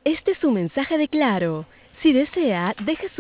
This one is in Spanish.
Este es un mensaje de Claro. Si desea, deje su